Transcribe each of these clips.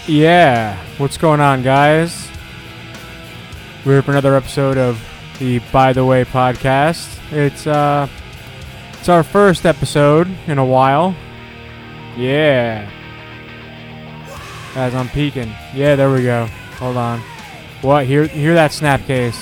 Yeah, what's going on, guys? We're here for another episode of the By the Way podcast. It's our first episode in a while. Yeah. As I'm peeking. Yeah, there we go. Hold on. What? Hear that snap case?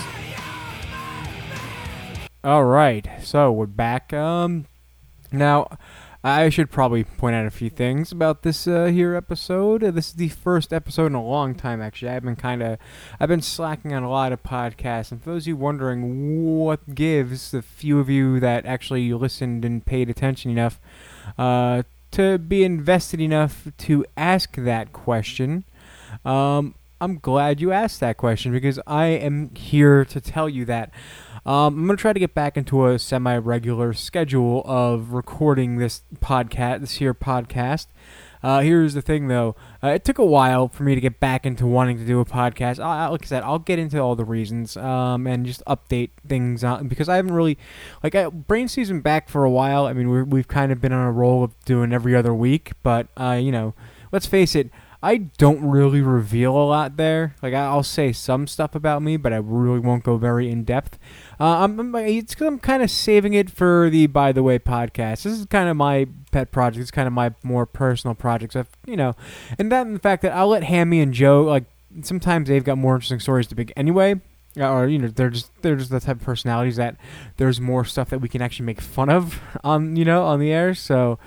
All right. So we're back. Now, I should probably point out a few things about this here episode. This is the first episode in a long time, actually. I've been slacking on a lot of podcasts, and for those of you wondering what gives, the few of you that actually listened and paid attention enough to be invested enough to ask that question, I'm glad you asked that question because I am here to tell you that. I'm going to try to get back into a semi-regular schedule of recording this podcast. Here's the thing, though. It took a while for me to get back into wanting to do a podcast. Like I said, I'll get into all the reasons and just update things on, because I haven't really... Brain Stew's been back for a while. I mean, we've kind of been on a roll of doing every other week, but, let's face it, I don't really reveal a lot there. I'll say some stuff about me, but I really won't go very in-depth. It's because I'm kind of saving it for the By the Way podcast. This is kind of my pet project. It's kind of my more personal projects. And the fact that I'll let Hammy and Joe, sometimes they've got more interesting stories to pick anyway. Or, they're just the type of personalities that there's more stuff that we can actually make fun of on the air. So,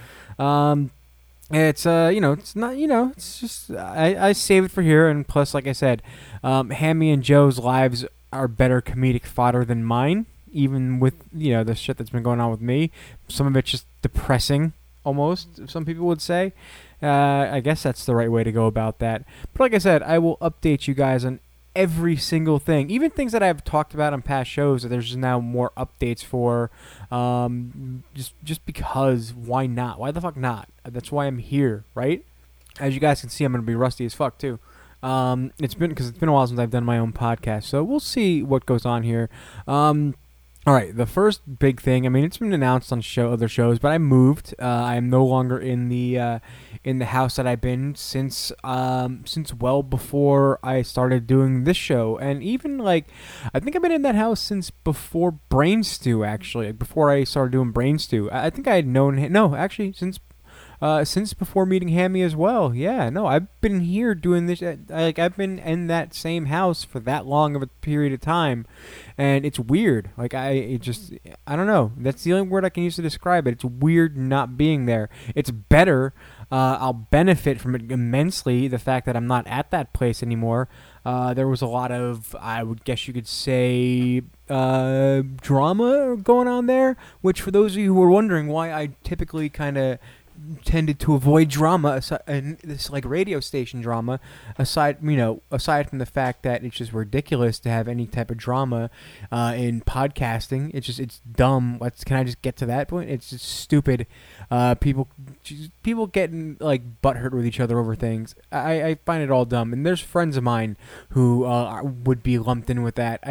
it's it's not, it's just I save it for here, and plus, like I said, Hammy and Joe's lives are better comedic fodder than mine, even with the shit that's been going on with me. Some of it's just depressing, almost, some people would say. I guess that's the right way to go about that. But like I said, I will update you guys on every single thing, even things that I've talked about on past shows that there's just now more updates for, just because. Why not? Why the fuck not? That's why I'm here, right? As you guys can see, I'm gonna be rusty as fuck too. It's been a while since I've done my own podcast, so we'll see what goes on here. All right, the first big thing. I mean, it's been announced on other shows, but I moved. I am no longer in the house that I've been since well before I started doing this show, and even I think I've been in that house since before Brain Stew. Actually, before I started doing Brain Stew, I think I had known. No, actually, since before meeting Hammy as well. Yeah, no, I've been here doing this. I've been in that same house for that long of a period of time, and it's weird. I don't know. That's the only word I can use to describe it. It's weird not being there. It's better. I'll benefit from it immensely. The fact that I'm not at that place anymore. There was a lot of, I would guess you could say, drama going on there. Which, for those of you who are wondering why I typically kind of tended to avoid drama and this radio station drama, aside from the fact that it's just ridiculous to have any type of drama in podcasting. It's dumb. Can I just get to that point? It's just stupid. People getting butthurt with each other over things. I find it all dumb, and there's friends of mine who would be lumped in with that.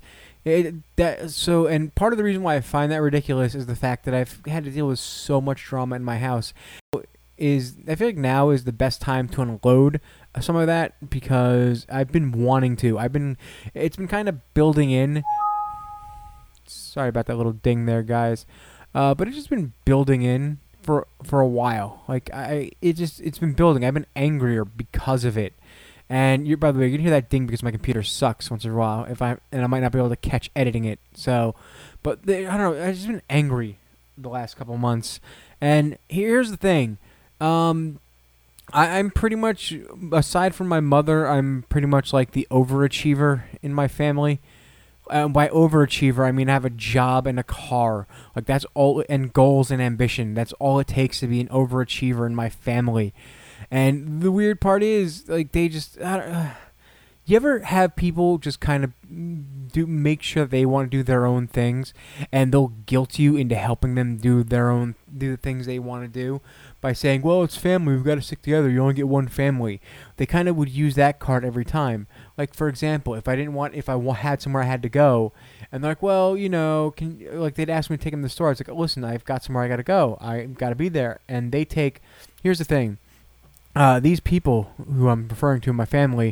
And part of the reason why I find that ridiculous is the fact that I've had to deal with so much drama in my house. I feel like now is the best time to unload some of that, because I've been wanting to. It's been kind of building in. Sorry about that little ding there, guys. But it's just been building in for a while. It's been building. I've been angrier because of it. And by the way, you can hear that ding because my computer sucks once in a while. I might not be able to catch editing it. So, but I don't know. I've just been angry the last couple months. And here's the thing. I'm pretty much, aside from my mother, I'm pretty much like the overachiever in my family. By overachiever, I mean I have a job and a car. That's all, and goals and ambition. That's all it takes to be an overachiever in my family. And the weird part is, they just... you ever have people just kind of make sure they want to do their own things, and they'll guilt you into helping them do the things they want to do by saying, well, it's family, we've got to stick together, you only get one family. They kind of would use that card every time. For example, if I had somewhere I had to go, and they're like, well, they'd ask me to take them to the store. I was like, listen, I've got somewhere I got to go. I've got to be there. And here's the thing. these people who I'm referring to in my family,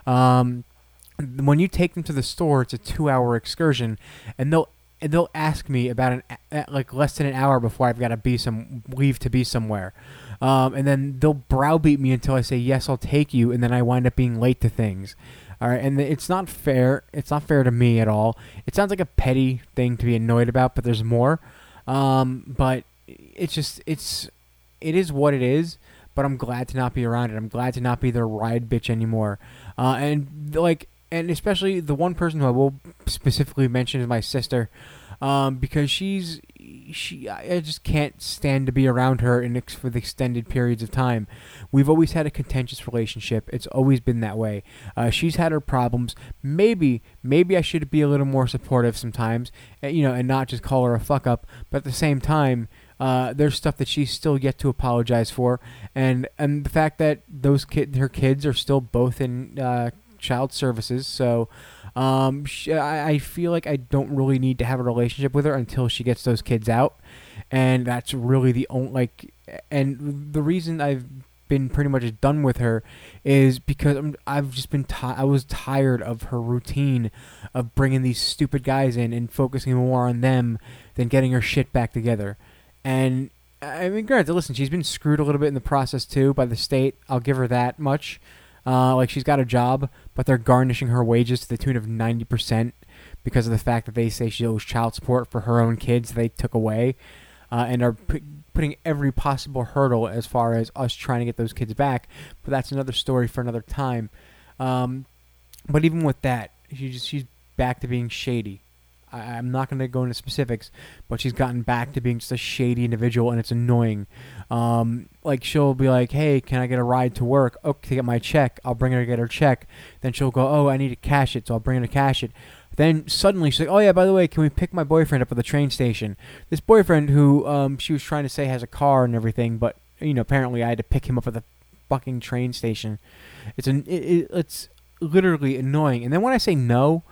when you take them to the store, it's a 2-hour excursion, and they'll ask me about like less than an hour before I've got to leave to be somewhere, and then they'll browbeat me until I say yes, I'll take you, and then I wind up being late to things. All right, and it's not fair. It's not fair to me at all. It sounds like a petty thing to be annoyed about, but there's more. But it is what it is. But I'm glad to not be around it. I'm glad to not be their ride bitch anymore. And especially the one person who I will specifically mention is my sister, because I just can't stand to be around her for the extended periods of time. We've always had a contentious relationship. It's always been that way. She's had her problems. Maybe I should be a little more supportive sometimes, and not just call her a fuck up. But at the same time, there's stuff that she's still yet to apologize for, and the fact that her kids are still both in child services. So I feel like I don't really need to have a relationship with her until she gets those kids out, and that's really the only And the reason I've been pretty much done with her is because I've just been I was tired of her routine of bringing these stupid guys in and focusing more on them than getting her shit back together. And I mean, granted, listen, she's been screwed a little bit in the process too by the state. I'll give her that much. She's got a job, but they're garnishing her wages to the tune of 90% because of the fact that they say she owes child support for her own kids they took away, and are putting every possible hurdle as far as us trying to get those kids back. But that's another story for another time. But even with that, she's back to being shady. I'm not going to go into specifics, but she's gotten back to being just a shady individual, and it's annoying. She'll be like, hey, can I get a ride to work? Oh, to get my check. I'll bring her to get her check. Then she'll go, oh, I need to cash it, so I'll bring her to cash it. Then suddenly she's like, oh, yeah, by the way, can we pick my boyfriend up at the train station? This boyfriend who she was trying to say has a car and everything, but, apparently I had to pick him up at the fucking train station. It's literally annoying. And then when I say no,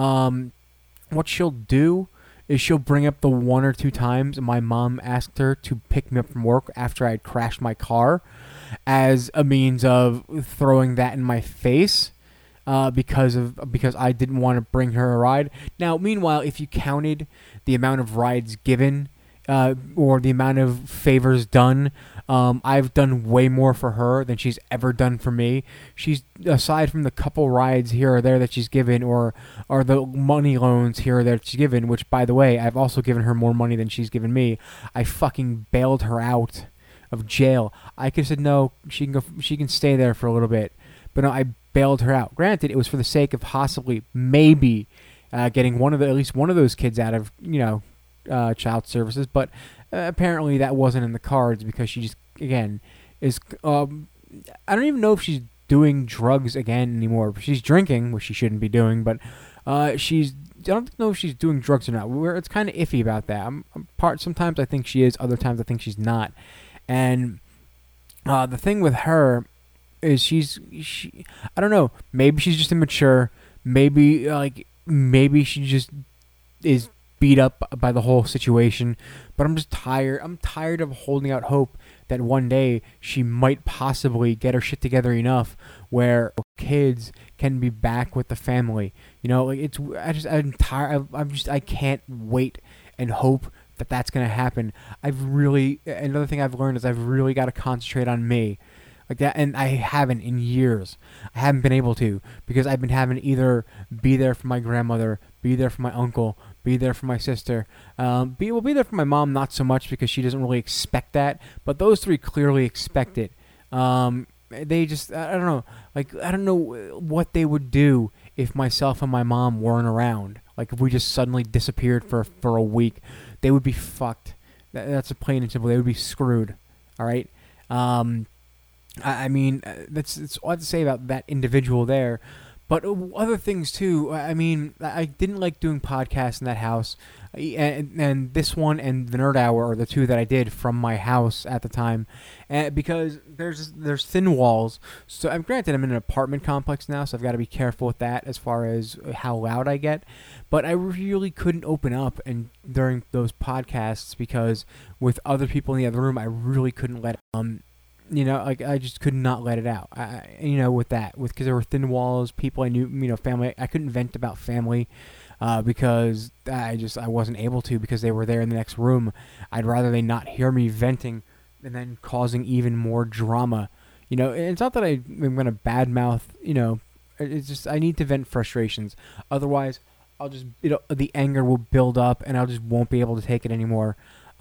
what she'll do is she'll bring up the 1 or 2 times my mom asked her to pick me up from work after I'd crashed my car as a means of throwing that in my face, because I didn't want to bring her a ride. Now, meanwhile, if you counted the amount of rides given, or the amount of favors done, I've done way more for her than she's ever done for me. She's, aside from the couple rides here or there that she's given, or the money loans here or there that she's given, which, by the way, I've also given her more money than she's given me. I fucking bailed her out of jail. I could have said, no, she can stay there for a little bit. But no, I bailed her out. Granted, it was for the sake of possibly, maybe, getting at least one of those kids out of, child services, but apparently that wasn't in the cards because she just, again, is, I don't even know if she's doing drugs again anymore. She's drinking, which she shouldn't be doing, but I don't know if she's doing drugs or not. It's kind of iffy about that. Sometimes I think she is, other times I think she's not. And the thing with her is I don't know, maybe she's just immature, maybe she just is beat up by the whole situation, but I'm just tired. I'm tired of holding out hope that one day she might possibly get her shit together enough where kids can be back with the family. I'm tired. I can't wait and hope that that's gonna happen. Another thing I've learned is I've really got to concentrate on me. Like that, and I haven't in years. I haven't been able to because I've been having to either be there for my grandmother, be there for my uncle, be there for my sister. Be there for my mom, not so much because she doesn't really expect that, but those 3 clearly expect it. They just, I don't know, I don't know what they would do if myself and my mom weren't around. Like if we just suddenly disappeared for a week, they would be fucked. That's a plain and simple. They would be screwed. All right. I mean, that's all I have to say about that individual there. But other things too. I mean, I didn't like doing podcasts in that house, and this one and the Nerd Hour are the 2 that I did from my house at the time, because there's thin walls. So I'm granted I'm in an apartment complex now, so I've got to be careful with that as far as how loud I get. But I really couldn't open up during those podcasts because with other people in the other room, I really couldn't let like I just could not let it out. Because there were thin walls, people I knew, family. I couldn't vent about family because I wasn't able to because they were there in the next room. I'd rather they not hear me venting and then causing even more drama. It's not that I'm gonna badmouth. It's just I need to vent frustrations. Otherwise, I'll just the anger will build up and I just won't be able to take it anymore.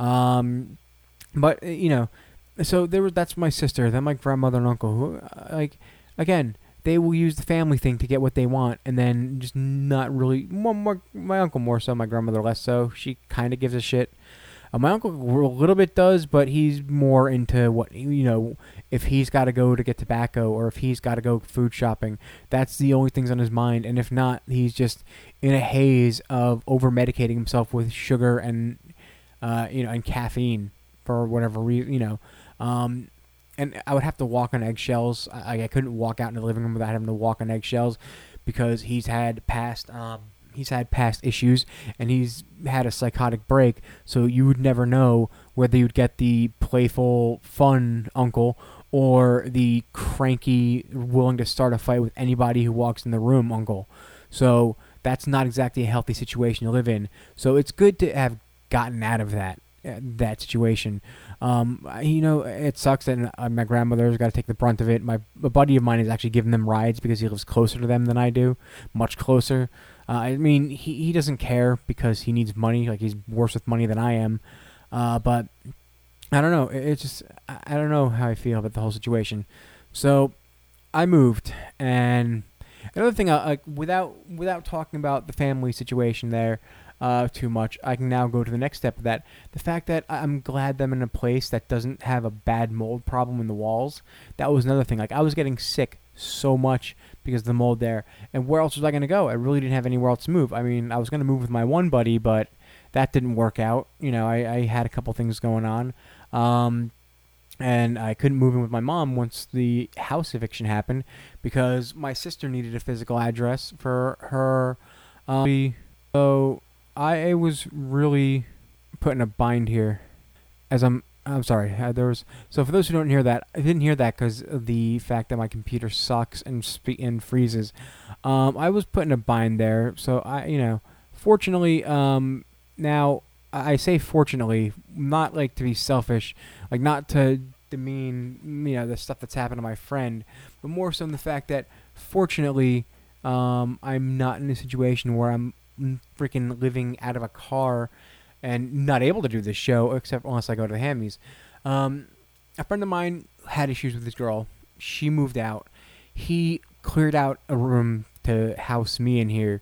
But so that's my sister, then my grandmother and uncle who again, they will use the family thing to get what they want, and then just not really. More my uncle more so, my grandmother less so. She kind of gives a shit. My uncle a little bit does, but he's more into what if he's got to go to get tobacco or if he's got to go food shopping. That's the only things on his mind, and if not, he's just in a haze of over medicating himself with sugar and and caffeine for whatever reason. And I would have to walk on eggshells. I couldn't walk out in the living room without having to walk on eggshells because he's had past issues and he's had a psychotic break. So you would never know whether you'd get the playful, fun uncle or the cranky, willing to start a fight with anybody who walks in the room uncle. So that's not exactly a healthy situation to live in. So it's good to have gotten out of that situation. It sucks that my grandmother's got to take the brunt of it. A buddy of mine is actually giving them rides because he lives closer to them than I do, much closer. He doesn't care because he needs money. Like, he's worse with money than I am. But I don't know. It's just I don't know how I feel about the whole situation. So I moved, and another thing, without talking about the family situation there too much, I can now go to the next step of that. The fact that I'm glad that I'm in a place that doesn't have a bad mold problem in the walls. That was another thing. Like, I was getting sick so much because of the mold there. And where else was I going to go? I really didn't have anywhere else to move. I mean, I was going to move with my one buddy, but that didn't work out. I had a couple things going on. And I couldn't move in with my mom once the house eviction happened because my sister needed a physical address for her. So I was really put in a bind here. I'm sorry. So for those who don't hear that, I didn't hear that because of the fact that my computer sucks and freezes. I was put in a bind there. So fortunately, now I say fortunately, not like to be selfish, like not to demean the stuff that's happened to my friend, but more so in the fact that fortunately, I'm not in a situation where I'm freaking living out of a car and not able to do this show except unless I go to the Hammies. A friend of mine had issues with this girl. She moved out. He cleared out a room to house me in here.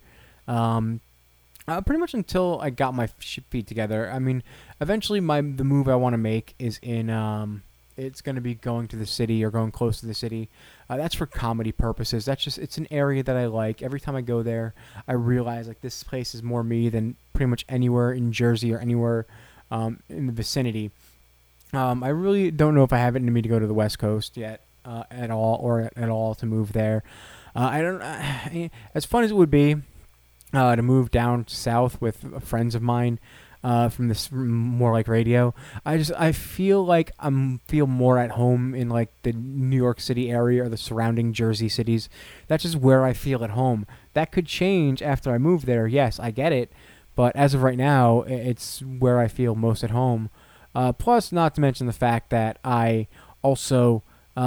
Pretty much until I got my feet together. I mean, eventually the move I want to make is in it's going to be going to the city or going close to the city. That's for comedy purposes. It's an area that I like. Every time I go there, I realize like this place is more me than pretty much anywhere in Jersey or anywhere in the vicinity. I really don't know if I have it in me to go to the West Coast yet at all to move there. I don't. As fun as it would be to move down south with friends of mine. From this more like radio, I feel like feel more at home in like the New York City area or the surrounding Jersey cities. That's just where I feel at home. That could change after I move there. Yes, I get it, but as of right now, it's where I feel most at home. Plus, not to mention the fact that I also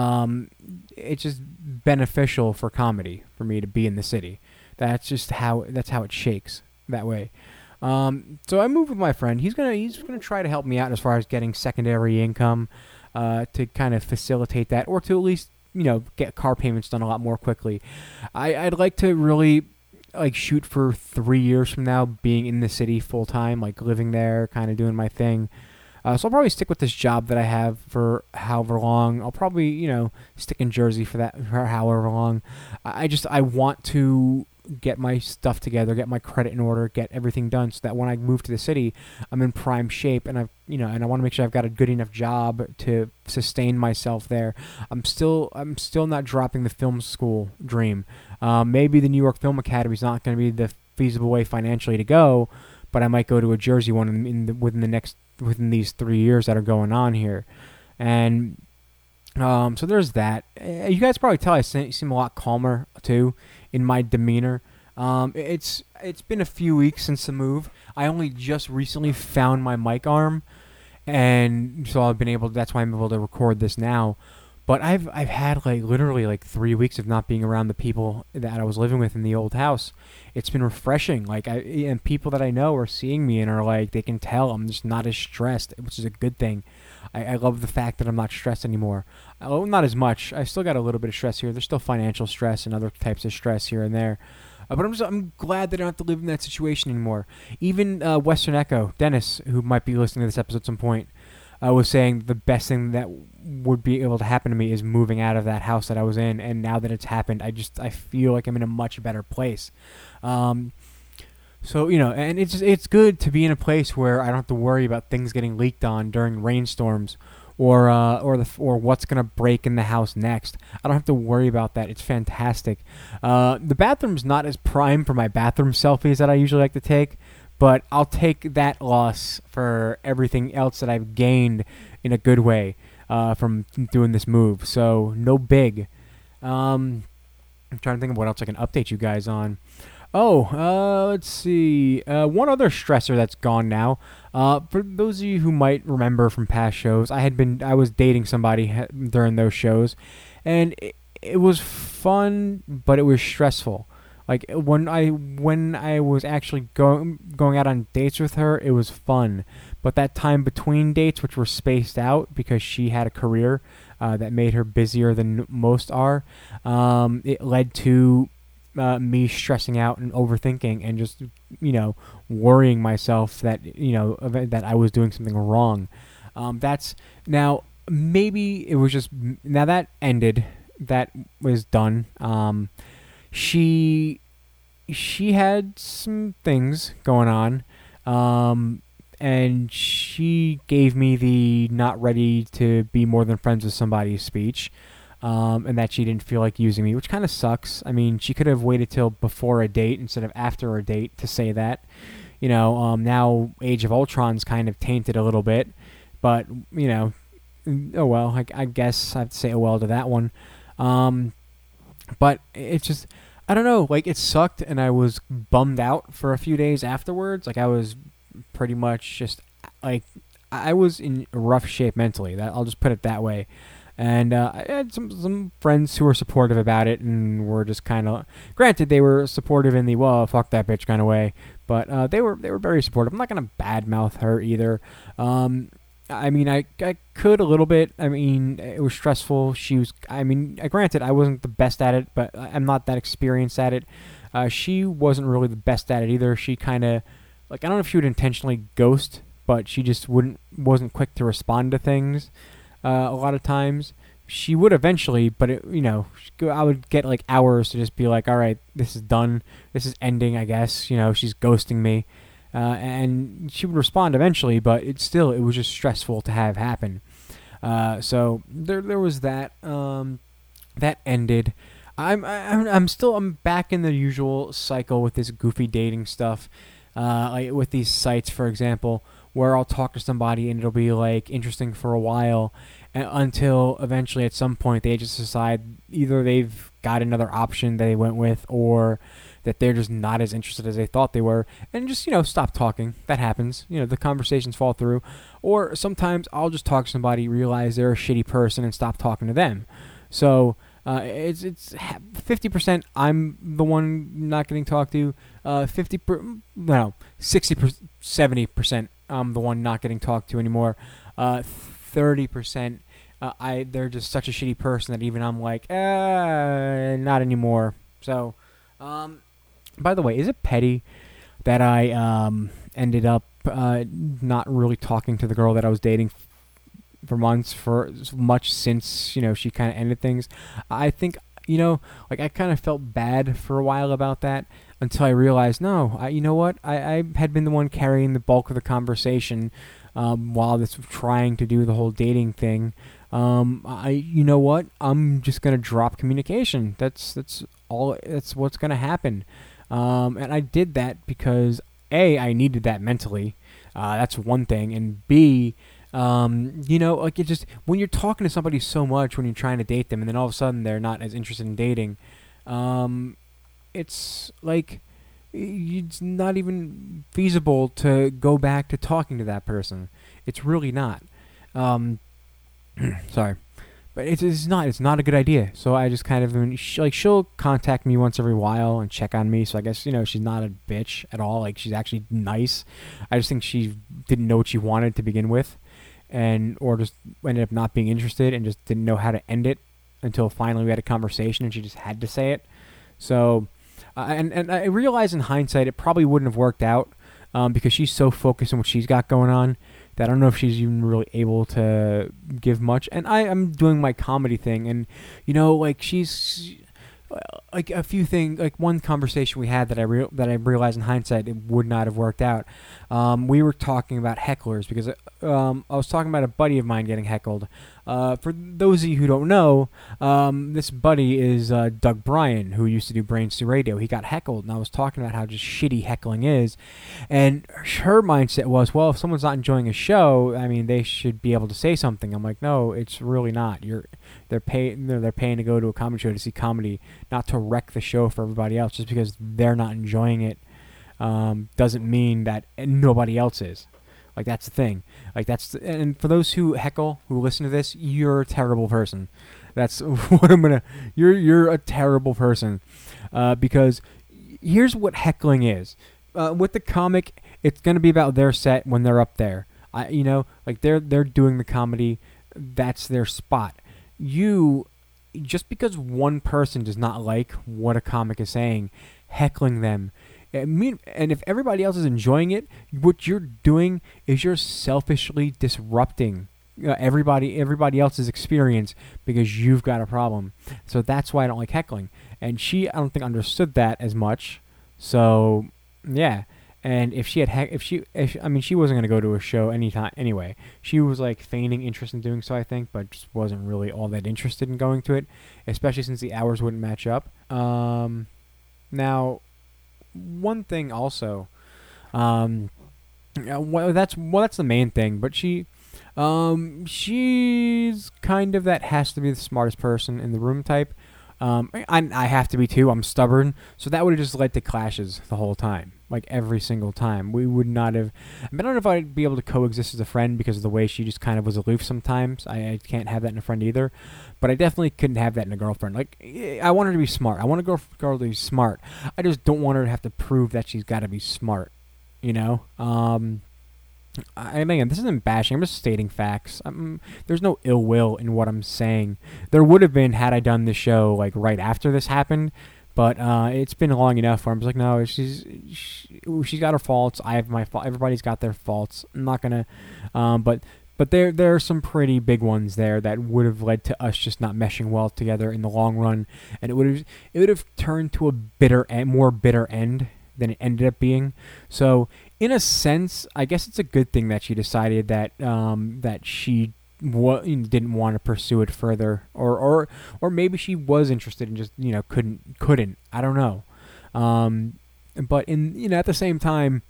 it's just beneficial for comedy for me to be in the city. That's how it shakes that way. So I moved with my friend. He's gonna try to help me out as far as getting secondary income, to kind of facilitate that, or to at least get car payments done a lot more quickly. I'd like to really like shoot for 3 years from now, being in the city full time, like living there, kind of doing my thing. So I'll probably stick with this job that I have for however long. I'll probably stick in Jersey for however long. I want to get my stuff together, get my credit in order, get everything done so that when I move to the city, I'm in prime shape and and I want to make sure I've got a good enough job to sustain myself there. I'm still not dropping the film school dream. Maybe the New York Film Academy is not going to be the feasible way financially to go, but I might go to a Jersey one within these 3 years that are going on here. And So there's that. You guys probably tell I seem a lot calmer too in my demeanor. It's been a few weeks since the move. I only just recently found my mic arm, and so I've been able. That's why I'm able to record this now. But I've had like literally like 3 weeks of not being around the people that I was living with in the old house. It's been refreshing. And people that I know are seeing me and are like, they can tell I'm just not as stressed, which is a good thing. I love the fact that I'm not stressed anymore. Oh, not as much. I still got a little bit of stress here. There's still financial stress and other types of stress here and there. But I'm glad that I don't have to live in that situation anymore. Even Western Echo, Dennis, who might be listening to this episode at some point, was saying the best thing that would be able to happen to me is moving out of that house that I was in. And now that it's happened, I feel like I'm in a much better place. So, and it's good to be in a place where I don't have to worry about things getting leaked on during rainstorms, or what's gonna break in the house next. I don't have to worry about that. It's fantastic. The bathroom's not as prime for my bathroom selfies that I usually like to take, but I'll take that loss for everything else that I've gained in a good way from doing this move. So no big. I'm trying to think of what else I can update you guys on. Let's see. One other stressor that's gone now. For those of you who might remember from past shows, I was dating somebody during those shows, and it was fun, but it was stressful. Like when I was actually going out on dates with her, it was fun. But that time between dates, which were spaced out because she had a career that made her busier than most are, it led to me stressing out and overthinking and just worrying myself that that I was doing something wrong. That's now maybe it was just now that ended. That was done. She had some things going on, and she gave me the not ready to be more than friends with somebody speech. And that she didn't feel like using me, which kind of sucks. I mean, she could have waited till before a date instead of after a date to say that. Now Age of Ultron's kind of tainted a little bit, but oh well. I guess I have to say oh well to that one. But it's just I don't know. Like it sucked, and I was bummed out for a few days afterwards. Like I was pretty much just like I was in rough shape mentally. That I'll just put it that way. And I had some friends who were supportive about it and were just kind of, granted, they were supportive in the, well, fuck that bitch kind of way, but they were very supportive. I'm not going to badmouth her either. I mean, I could a little bit. I mean, it was stressful. Granted, I wasn't the best at it, but I'm not that experienced at it. She wasn't really the best at it either. She kind of, I don't know if she would intentionally ghost, but she just wasn't quick to respond to things. A lot of times she would eventually, but I would get like hours to just be like, all right, this is done, this is ending, I guess. She's ghosting me, and she would respond eventually, but it was just stressful to have happen. So there was that. That ended. I'm back in the usual cycle with this goofy dating stuff, like with these sites, for example, where I'll talk to somebody and it'll be like interesting for a while until eventually at some point they just decide either they've got another option that they went with or that they're just not as interested as they thought they were and just, stop talking. That happens. The conversations fall through. Or sometimes I'll just talk to somebody, realize they're a shitty person and stop talking to them. So it's 50% I'm the one not getting talked to. 70% I'm the one not getting talked to anymore. 30%, they're just such a shitty person that even I'm like, not anymore. So, by the way, is it petty that I ended up not really talking to the girl that I was dating for months, for much since, she kind of ended things? I think, I kind of felt bad for a while about that until I realized, no, you know what? I had been the one carrying the bulk of the conversation while this was trying to do the whole dating thing. You know what? I'm just gonna drop communication. That's all. That's what's gonna happen. And I did that because A, I needed that mentally. That's one thing, and B, Like it just when you're talking to somebody so much when you're trying to date them, and then all of a sudden they're not as interested in dating, it's like it's not even feasible to go back to talking to that person. It's really not. Um, sorry, but it's not. It's not a good idea. So I just kind of she'll contact me once every while and check on me. So I guess she's not a bitch at all. Like she's actually nice. I just think she didn't know what she wanted to begin with, or just ended up not being interested and just didn't know how to end it until finally we had a conversation and she just had to say it. So, and I realize in hindsight it probably wouldn't have worked out because she's so focused on what she's got going on that I don't know if she's even really able to give much. And I'm doing my comedy thing, and like she's like a few things, like one conversation we had that I realized in hindsight it would not have worked out. We were talking about hecklers because I was talking about a buddy of mine getting heckled. For those of you who don't know, this buddy is Doug Bryan, who used to do Brains to Radio. He got heckled, and I was talking about how just shitty heckling is, and her mindset was, well, if someone's not enjoying a show, I mean, they should be able to say something. I'm like, no, it's really not. They're paying to go to a comedy show to see comedy, not to wreck the show for everybody else. Just because they're not enjoying it doesn't mean that nobody else is. Like, that's the thing. Like, and for those who heckle, who listen to this, you're a terrible person. That's what I'm gonna. You're a terrible person, because here's what heckling is. With the comic, it's gonna be about their set when they're up there. Like they're doing the comedy. That's their spot. Just because one person does not like what a comic is saying, heckling them. And if everybody else is enjoying it, what you're doing is you're selfishly disrupting everybody else's experience because you've got a problem. So that's why I don't like heckling. And I don't think understood that as much. So yeah. And if she had she wasn't gonna go to a show anytime anyway. She was like feigning interest in doing so, I think, but just wasn't really all that interested in going to it, especially since the hours wouldn't match up. Now, one thing also, that's the main thing. But she's kind of that has to be the smartest person in the room type. I have to be too. I'm stubborn, so that would have just led to clashes the whole time, like every single time. We would not have. I don't know if I'd be able to coexist as a friend because of the way she just kind of was aloof sometimes. I can't have that in a friend either, but I definitely couldn't have that in a girlfriend. Like, I want her to be smart. I want a girl to be smart. I just don't want her to have to prove that she's got to be smart. Again, this isn't bashing. I'm just stating facts. There's no ill will in what I'm saying. There would have been had I done the show like right after this happened, but it's been long enough where I'm just like, no, she's got her faults. I have my fault. Everybody's got their faults. I'm not gonna, but there are some pretty big ones there that would have led to us just not meshing well together in the long run, and it would have turned to a more bitter end than it ended up being. So, in a sense, I guess it's a good thing that she decided that that she didn't want to pursue it further, or maybe she was interested and just couldn't. I don't know. But at the same time,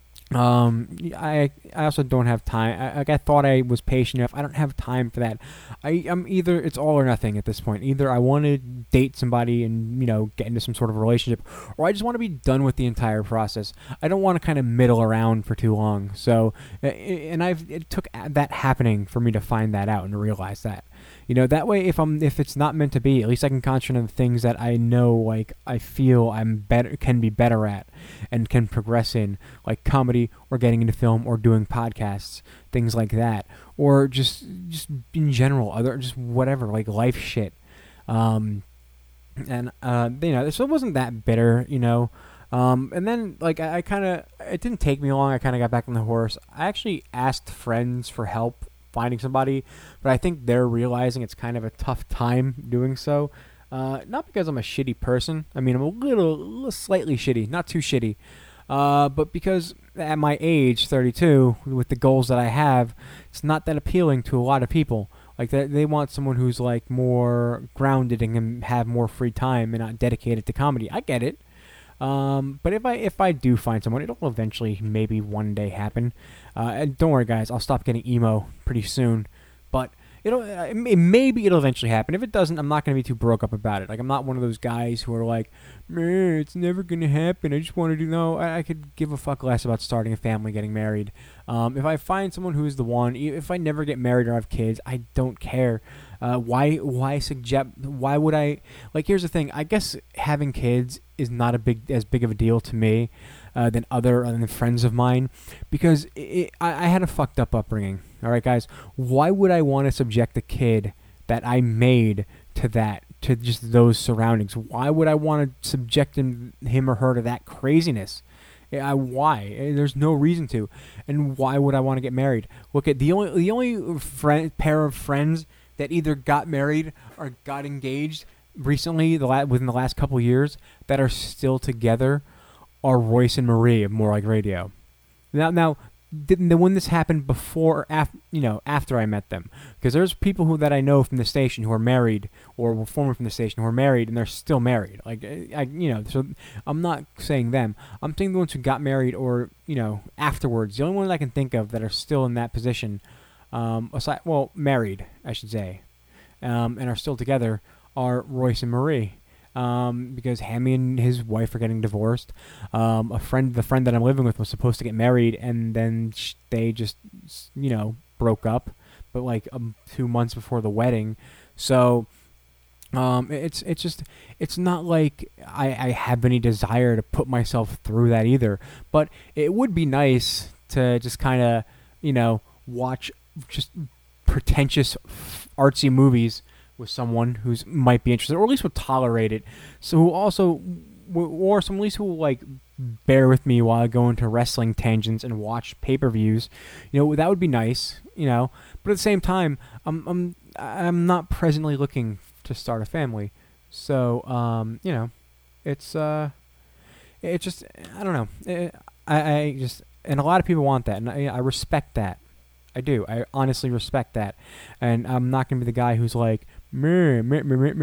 I also don't have time. I thought I was patient enough. I don't have time for that. I'm either it's all or nothing at this point. Either I want to date somebody and get into some sort of relationship, or I just want to be done with the entire process. I don't want to kind of middle around for too long. So, and it took that happening for me to find that out and to realize that. That way, if it's not meant to be, at least I can concentrate on the things that I know, like I feel can be better at, and can progress in, like comedy or getting into film or doing podcasts, things like that, or just in general, just whatever, like life shit. So it wasn't that bitter, and then like I kind of, it didn't take me long. I kind of got back on the horse. I actually asked friends for help finding somebody, but I think they're realizing it's kind of a tough time doing so. Not because I'm a shitty person. I mean, I'm a little slightly shitty, not too shitty. But because at my age, 32, with the goals that I have, it's not that appealing to a lot of people. Like they want someone who's like more grounded and can have more free time and not dedicated to comedy. I get it. But if I do find someone, it'll eventually maybe one day happen. And don't worry, guys, I'll stop getting emo pretty soon. But maybe it'll eventually happen. If it doesn't, I'm not gonna be too broke up about it. Like, I'm not one of those guys who are like, man, it's never gonna happen. I just want to do. No, I could give a fuck less about starting a family, getting married. If I find someone who is the one, if I never get married or have kids, I don't care. Why suggest? Why would I? Like, here's the thing. I guess having kids is not as big of a deal to me than friends of mine, because I had a fucked up upbringing. All right, guys. Why would I want to subject a kid that I made to just those surroundings? Why would I want to subject him or her to that craziness? Why? There's no reason to. And why would I want to get married? Look at the only pair of friends that either got married or got engaged recently, within the last couple years, that are still together, are Royce and Marie of More Like Radio. Now, when this happened before or after I met them, because there's people that I know from the station who are married, or were former from the station who are married, and they're still married. Like, so I'm not saying them. I'm saying the ones who got married or afterwards. The only ones I can think of that are still in that position, married, I should say, and are still together, are Royce and Marie. Because Hammy and his wife are getting divorced. The friend that I'm living with was supposed to get married, and then they just, broke up, but like 2 months before the wedding. So, it's not like I have any desire to put myself through that either. But it would be nice to just kind of, watch just pretentious, artsy movies with someone who might be interested, or at least would tolerate it. So who also, or some at least who will like bear with me while I go into wrestling tangents and watch pay-per-views. That would be nice. But at the same time, I'm not presently looking to start a family. So it's just, I don't know. I just, and a lot of people want that, and I respect that. I do. I honestly respect that, and I'm not gonna be the guy who's like, meh, why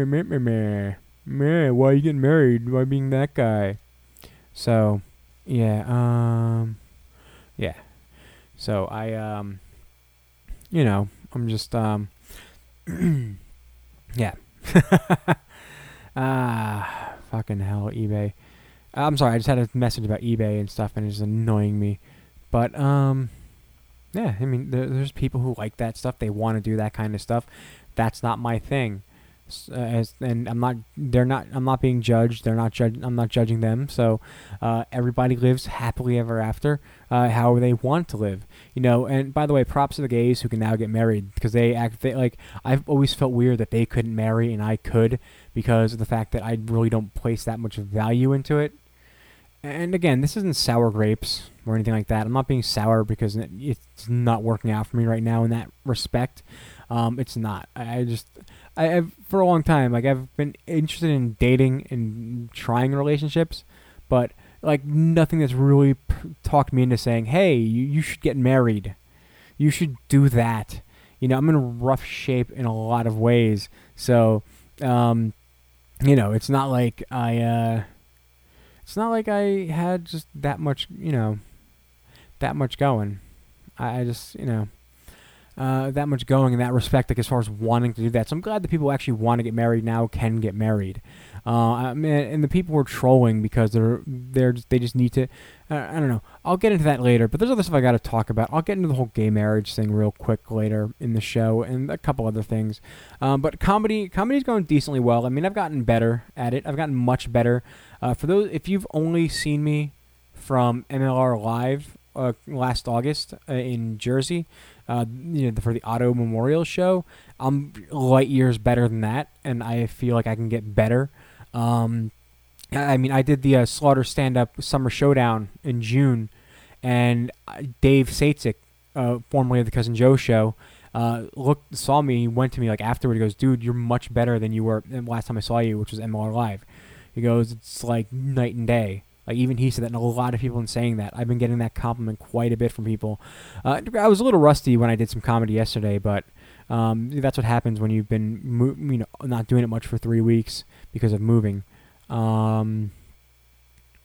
are you getting married? Why being that guy? So, yeah, yeah. So I, I'm just, yeah. Fucking hell, eBay. I'm sorry, I just had a message about eBay and stuff, and it's annoying me. But, yeah, I mean, there's people who like that stuff. They want to do that kind of stuff. That's not my thing. And I'm not being judged. I'm not judging them. So, everybody lives happily ever after, however they want to live. And by the way, props to the gays who can now get married, because I've always felt weird that they couldn't marry and I could, because of the fact that I really don't place that much value into it. And again, this isn't sour grapes or anything like that. I'm not being sour because it's not working out for me right now in that respect. It's not. I've for a long time, I've been interested in dating and trying relationships, but nothing that's really talked me into saying, hey, you should get married. You should do that. I'm in rough shape in a lot of ways. So, it's not like I had just that much, that much going. I just, that much going in that respect, as far as wanting to do that. So I'm glad that people who actually want to get married now can get married. And the people who are trolling because they just need to, I don't know. I'll get into that later, but there's other stuff I got to talk about. I'll get into the whole gay marriage thing real quick later in the show, and a couple other things. But comedy's going decently well. I mean, I've gotten better at it. I've gotten much better. For those, if you've only seen me from MLR Live last August in Jersey, for the Otto Memorial Show, I'm light years better than that, and I feel like I can get better. I mean, I did the Slaughter stand-up Summer Showdown in June, and Dave Satzik, formerly of the Cousin Joe Show, saw me. He went to me afterward. He goes, "Dude, you're much better than you were last time I saw you, which was MLR Live." He goes, "It's like night and day." Even he said that, and a lot of people have been saying that. I've been getting that compliment quite a bit from people. I was a little rusty when I did some comedy yesterday, but that's what happens when you've been not doing it much for 3 weeks because of moving.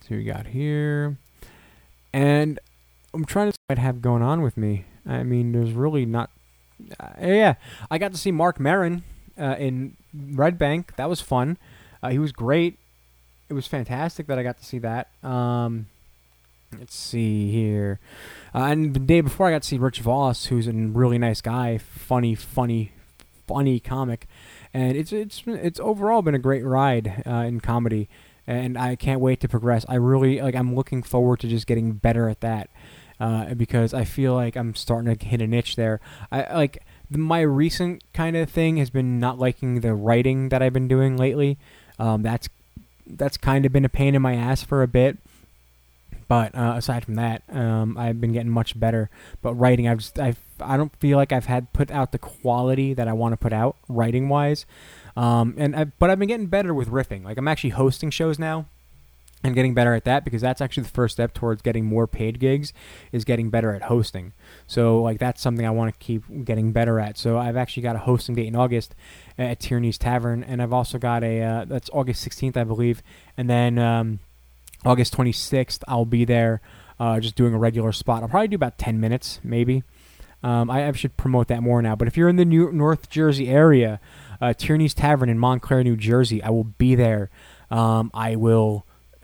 see what we got here. And I'm trying to see what I have going on with me. I mean, there's really not... yeah, I got to see Mark Maron in Red Bank. That was fun. He was great. It was fantastic that I got to see that. Let's see here. And the day before, I got to see Rich Voss, who's a really nice guy, funny comic, and it's overall been a great ride in comedy, and I can't wait to progress. I'm looking forward to just getting better at that, because I feel like I'm starting to hit a niche there. My recent kind of thing has been not liking the writing that I've been doing lately. That's kind of been a pain in my ass for a bit. But aside from that, I've been getting much better. But writing, I don't feel like I've had put out the quality that I want to put out writing wise. But I've been getting better with riffing. Like, I'm actually hosting shows now, and getting better at that, because that's actually the first step towards getting more paid gigs, is getting better at hosting. So like, that's something I want to keep getting better at. So I've actually got a hosting date in August at Tierney's Tavern, and I've also got that's August 16th, I believe, and then August 26th, I'll be there just doing a regular spot. I'll probably do about 10 minutes, maybe. I should promote that more now. But if you're in the North Jersey area, Tierney's Tavern in Montclair, New Jersey, I will be there. I will,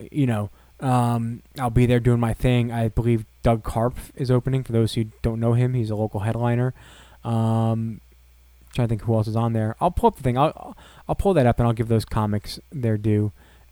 I'll be there doing my thing. I believe Doug Karpf is opening. For those who don't know him, he's a local headliner. Trying to think who else is on there. I'll pull up the thing. I'll pull that up, and I'll give those comics their due.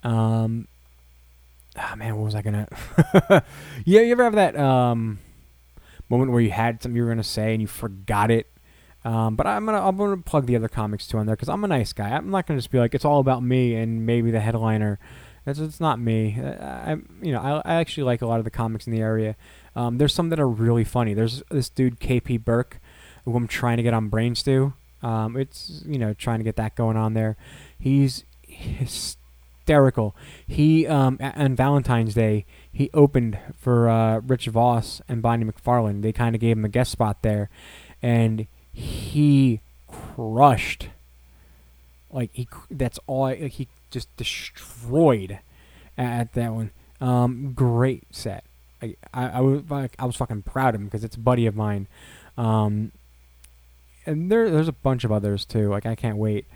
Man, what was I gonna... Yeah, you ever have that moment where you had something you were gonna say and you forgot it? But I'm gonna plug the other comics too on there, because I'm a nice guy. I'm not gonna just be like, it's all about me and maybe the headliner. It's not me. I actually like a lot of the comics in the area. There's some that are really funny. There's this dude KP Burke, who I'm trying to get on Brain Stew. It's trying to get that going on there. He's hysterical. He on Valentine's Day, he opened for Rich Voss and Bonnie McFarlane. They kind of gave him a guest spot there, and he crushed. He just destroyed at that one. Great set. I was fucking proud of him, because it's a buddy of mine. And there's a bunch of others too. I can't wait.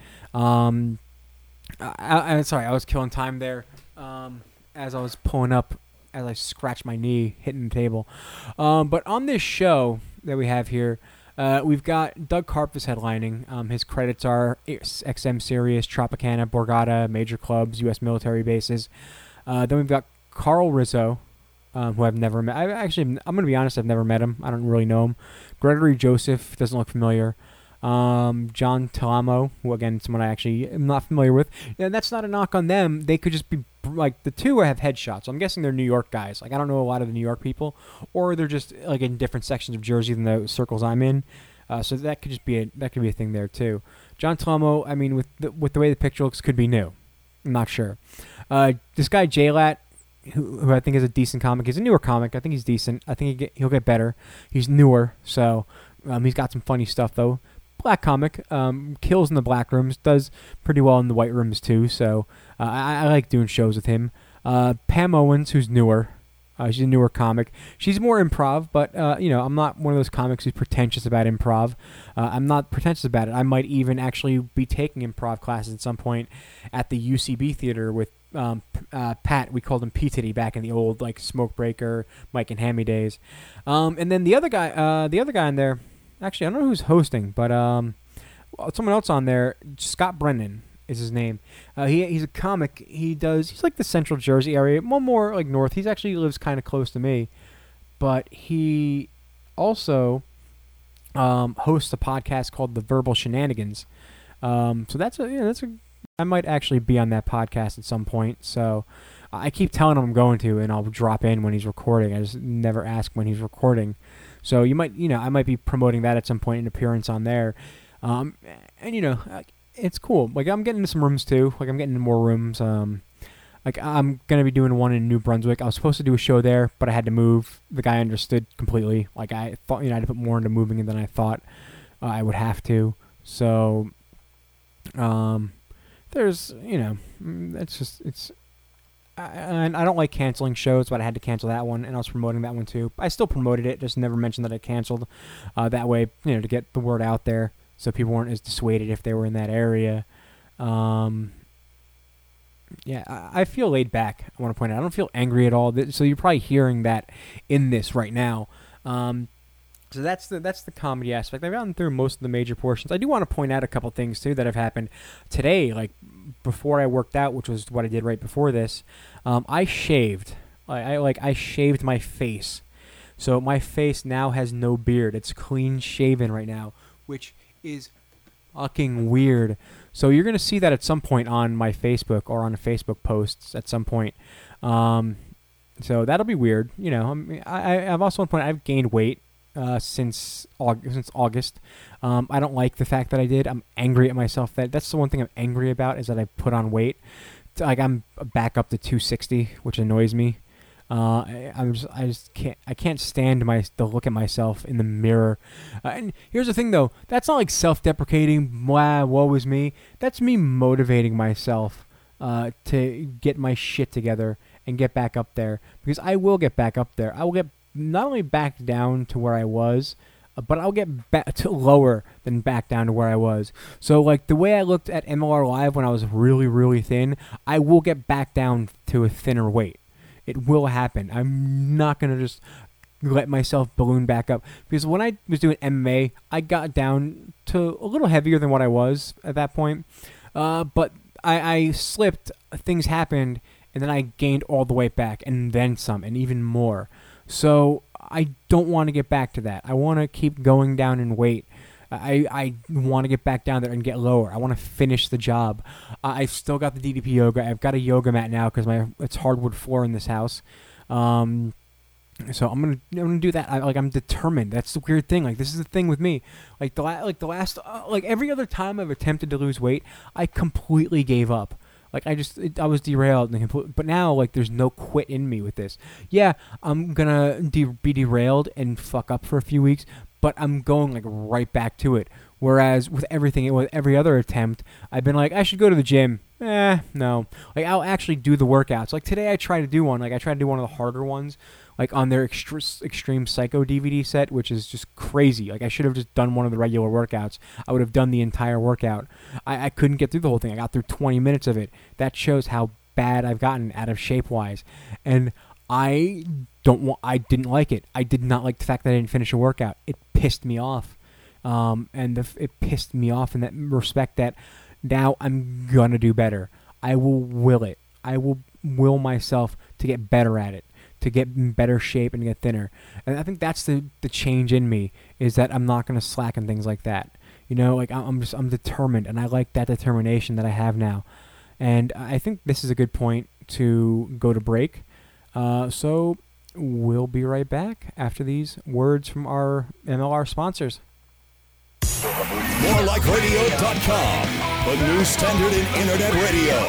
Sorry, I was killing time there as I was pulling up, as I scratched my knee hitting the table. But on this show that we have here, we've got Doug Karpf headlining. His credits are XM Sirius, Tropicana, Borgata, major clubs, U.S. military bases. Then we've got Carl Rizzo, who I've never met. I'm going to be honest, I've never met him. I don't really know him. Gregory Joseph doesn't look familiar. John Talamo, who again, someone I actually am not familiar with. And that's not a knock on them. They could just be the two have headshots. So I'm guessing they're New York guys. I don't know a lot of the New York people, or they're just in different sections of Jersey than the circles I'm in. So that could just be a thing there too. John Talamo, I mean, with the way the picture looks, could be new. I'm not sure. This guy J-Lat, who I think is a decent comic. He's a newer comic. I think he's decent. I think he'll get better. He's newer, so he's got some funny stuff though. Black comic, kills in the black rooms, does pretty well in the white rooms too, so I like doing shows with him. Pam Owens, who's newer, she's a newer comic. She's more improv, but I'm not one of those comics who's pretentious about improv. I'm not pretentious about it. I might even actually be taking improv classes at some point at the UCB theater with Pat. We called him P-Titty back in the old Smoke Breaker, Mike and Hammy days. And then the other guy in there. Actually, I don't know who's hosting, but someone else on there, Scott Brennan is his name. He's a comic. He's like the Central Jersey area, one more north. He actually lives kind of close to me, but he also hosts a podcast called The Verbal Shenanigans. So I might actually be on that podcast at some point. So I keep telling him I'm going to, and I'll drop in when he's recording. I just never ask when he's recording. So I might be promoting that at some point, an appearance on there. And it's cool. I'm getting into some rooms too. I'm getting into more rooms. I'm going to be doing one in New Brunswick. I was supposed to do a show there, but I had to move. The guy understood completely. I thought, I had to put more into moving than I thought I would have to. So, there's, and I don't like canceling shows, but I had to cancel that one, and I was promoting that one too. I still promoted it, just never mentioned that I canceled. That way, to get the word out there, so people weren't as dissuaded if they were in that area. Yeah, I feel laid back. I want to point out, I don't feel angry at all. So you're probably hearing that in this right now. So that's the comedy aspect. I've gotten through most of the major portions. I do want to point out a couple things too that have happened today. Like before I worked out, which was what I did right before this, I shaved. I shaved my face, so my face now has no beard. It's clean shaven right now, which is fucking weird. So you're gonna see that at some point on my Facebook or on Facebook posts at some point. So that'll be weird. I've also one point I've gained weight since August. I don't like the fact that I did. I'm angry at myself. That's the one thing I'm angry about is that I put on weight. Like I'm back up to 260, which annoys me. I just can't stand the look at myself in the mirror. And here's the thing though, that's not like self-deprecating, woe is me. That's me motivating myself to get my shit together and get back up there, because I will get back up there. I will get not only back down to where I was, but I'll get back to lower than back down to where I was. So like the way I looked at MLR Live when I was really, really thin, I will get back down to a thinner weight. It will happen. I'm not going to just let myself balloon back up. Because when I was doing MMA, I got down to a little heavier than what I was at that point. But I slipped, things happened, and then I gained all the way back, and then some, and even more. So I don't want to get back to that. I want to keep going down in weight. I want to get back down there and get lower. I want to finish the job. I've still got the DDP yoga. I've got a yoga mat now because it's hardwood floor in this house. So I'm gonna do that. I'm determined. That's the weird thing. Like this is the thing with me. Like the last every other time I've attempted to lose weight, I completely gave up. Like I was derailed, but now like there's no quit in me with this. Yeah, I'm gonna be derailed and fuck up for a few weeks, but I'm going like right back to it. Whereas with every other attempt, I've been like, I should go to the gym. No. Like I'll actually do the workouts. Like today I tried to do one. Like I tried to do one of the harder ones, like on their Extreme Psycho DVD set, which is just crazy. Like I should have just done one of the regular workouts. I would have done the entire workout. I couldn't get through the whole thing. I got through 20 minutes of it. That shows how bad I've gotten out of shape-wise. And I didn't like it. I did not like the fact that I didn't finish a workout. It pissed me off. It pissed me off in that respect that now I'm going to do better. I will will it. I will will myself to get better at it, to get in better shape and get thinner. And I think that's the change in me, is that I'm not going to slack and things like that. Like I'm determined, and I like that determination that I have now. And I think this is a good point to go to break. So we'll be right back after these words from our MLR sponsors. MoreLikeRadio.com, the new standard in internet radio.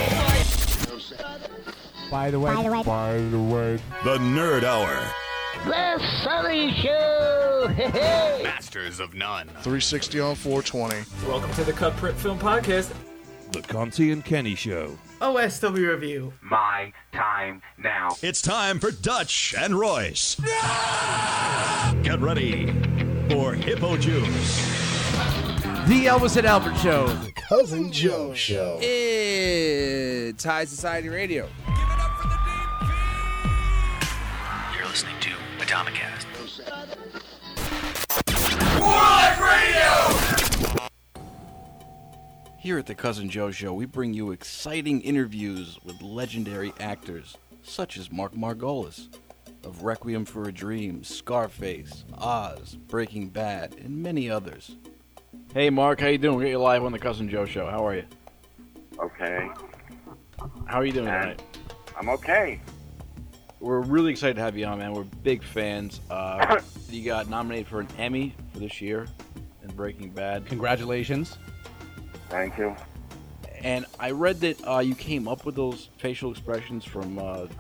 By the way, the Nerd Hour. The Sully Show! Masters of None. 360 on 420. Welcome to the Cut Print Film Podcast. The Conti and Kenny Show. OSW Review. My time now. It's time for Dutch and Royce. Get ready for Hippo Juice. The Elvis and Albert Show. The Cousin Joe Show. It's High Society Radio. You're listening to Atomicast. Here at the Cousin Joe Show, we bring you exciting interviews with legendary actors such as Mark Margolis of Requiem for a Dream, Scarface, Oz, Breaking Bad, and many others. Hey Mark, how you doing? We're getting you live on the Cousin Joe Show. How are you? Okay. How are you doing tonight? I'm okay. We're really excited to have you on, man. We're big fans. You got nominated for an Emmy for this year in Breaking Bad. Congratulations. Thank you. And I read that you came up with those facial expressions from... No.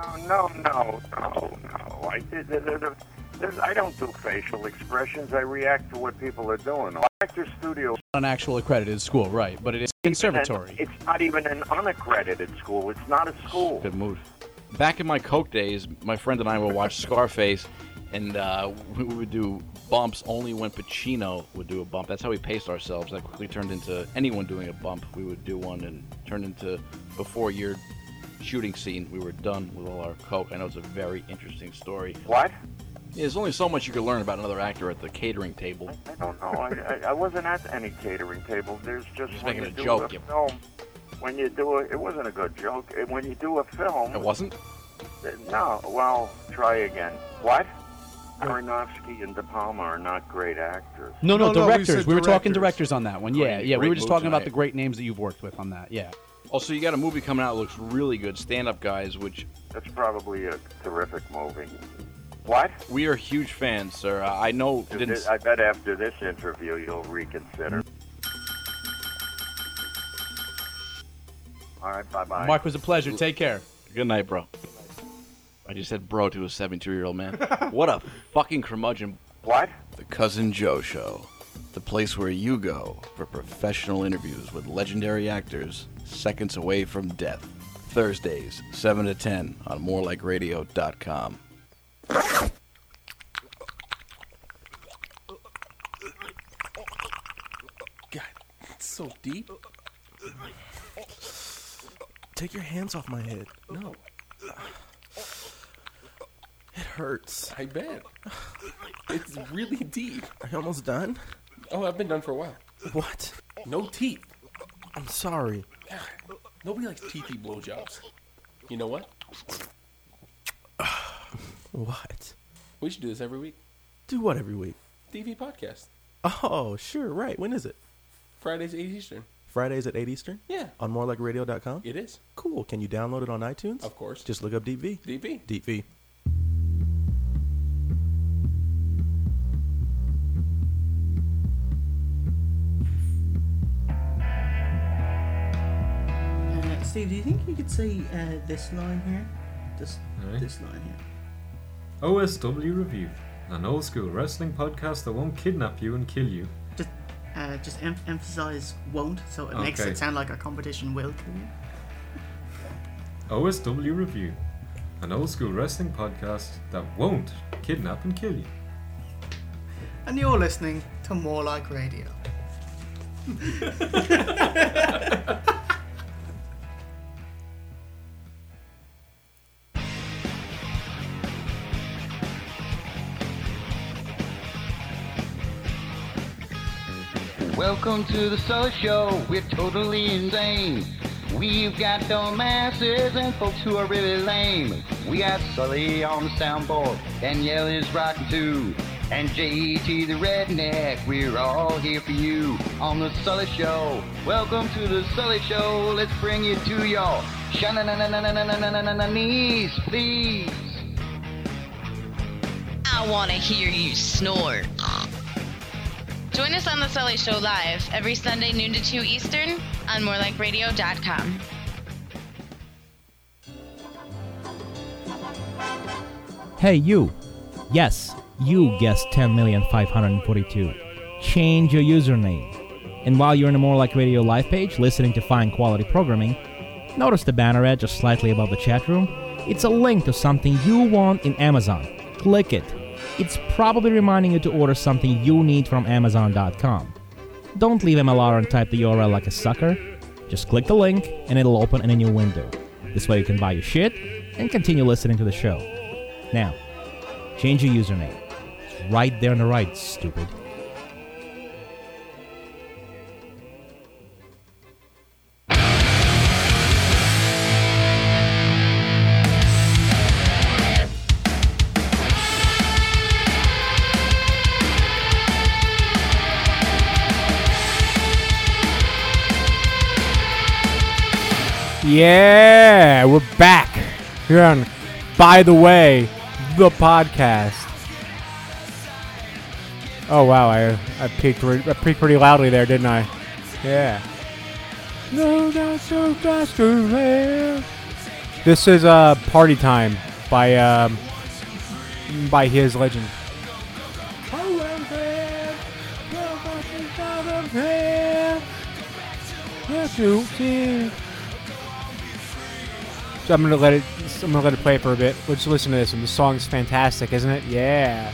I don't do facial expressions. I react to what people are doing. Actor Studio. Not an actual accredited school, right? But it is a conservatory. It's not even an unaccredited school. It's not a school. Good move. Back in my Coke days, my friend and I would watch Scarface, and we would do bumps only when Pacino would do a bump. That's how we paced ourselves. That quickly turned into anyone doing a bump. We would do one and turned into, before your shooting scene, we were done with all our Coke. I know it's a very interesting story. What? Yeah, there's only so much you can learn about another actor at the catering table. I don't know. I wasn't at any catering table. There's just Just when making you a do joke, a you- film. When you do it wasn't a good joke. When you do a film. It wasn't? No. Well, try again. What? Aronofsky and De Palma are not great actors. No, No, we directors. said We were talking directors. directors on that one. Great- Yeah, we great were just move talking about tonight. the great names that you've worked with on that. Yeah. Also, you got a movie coming out that looks really good, Stand Up Guys, which That's probably a terrific movie. What? we are huge fans, sir. I know. I bet after this interview you'll reconsider. All right, bye-bye. Mark, was a pleasure. Take care. Good night, bro. I just said bro to a 72-year-old man. What a fucking curmudgeon. What? The Cousin Joe Show. The place where you go for professional interviews with legendary actors seconds away from death. Thursdays, 7 to 10 on morelikeradio.com. God, it's so deep. Take your hands off my head. No. It hurts. I bet. It's really deep. Are you almost done? Oh, I've been done for a while. What? No teeth. I'm sorry. Nobody likes teethy blowjobs. You know what? What? We should do this every week. Do what every week? DV podcast. Oh, sure, right. When is it? Fridays, 8 Eastern. Fridays at 8 Eastern? Yeah. On morelikeradio.com? It is. Cool. Can you download it on iTunes? Of course. Just look up Deep V. Deep V. Deep V. Steve, do you think you could say this line here? This line here. OSW Review, an old school wrestling podcast that won't kidnap you and kill you. Just emphasize won't, so it makes Okay. it sound like our competition will kill you. OSW Review, an old school wrestling podcast that won't kidnap and kill you. And you're listening to More Like Radio. Welcome to the Sully Show. We're totally insane. We've got the masses and folks who are really lame. We got Sully on the soundboard. Danielle is rocking too. And JT the redneck. We're all here for you on the Sully Show. Welcome to the Sully Show. Let's bring you to your knees, please. I want to hear you snore. Join us on The Sully Show live every Sunday noon to 2 Eastern on morelikeradio.com. Hey, you. Yes, you guessed 10,542. Change your username. And while you're in the More Like Radio live page listening to fine quality programming, notice the banner ad just slightly above the chat room? It's a link to something you want in Amazon. Click it. It's probably reminding you to order something you need from Amazon.com. Don't leave MLR and type the URL like a sucker. Just click the link and it'll open in a new window. This way you can buy your shit and continue listening to the show. Now, change your username. It's right there on the right, stupid. Yeah, we're back here on By the Way, the podcast. Oh wow, I peaked pretty loudly there, didn't I? Yeah. No, that's so faster. This is Party Time by His Legend. So I'm gonna let it play for a bit. Let's listen to this. And the song's fantastic, isn't it? Yeah.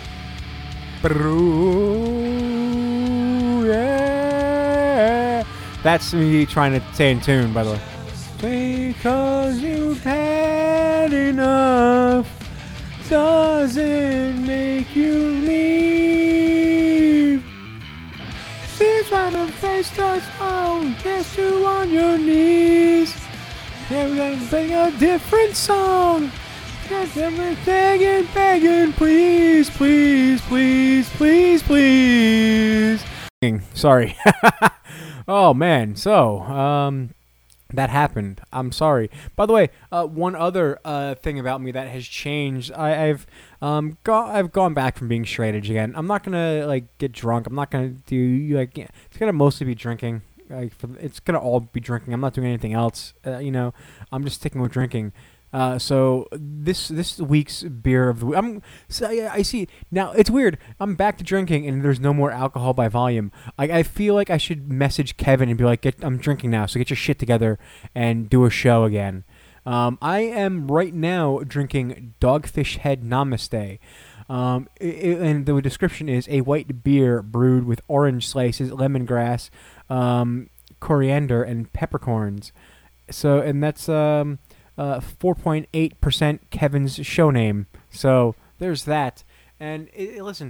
Yeah. That's me trying to stay in tune, by the way. Because you've had enough doesn't make you leave. Seems like the face starts on, gets you on your knees. We're gonna sing a different song. Got them begging, please, please, please, please, please. Sorry. Oh man. So, that happened. I'm sorry. By the way, one other thing about me that has changed. I've gone back from being straight edge again. I'm not gonna get drunk. I'm not gonna do it's gonna mostly be drinking. It's gonna all be drinking. I'm not doing anything else. I'm just sticking with drinking. So this week's beer of the week. I see now. It's weird. I'm back to drinking, and there's no more alcohol by volume. I feel like I should message Kevin and be like, "I'm drinking now, so get your shit together and do a show again." I am right now drinking Dogfish Head Namaste. And the description is a white beer brewed with orange slices, lemongrass, coriander, and peppercorns. So, and that's 4.8% Kevin's show name. So there's that. And listen,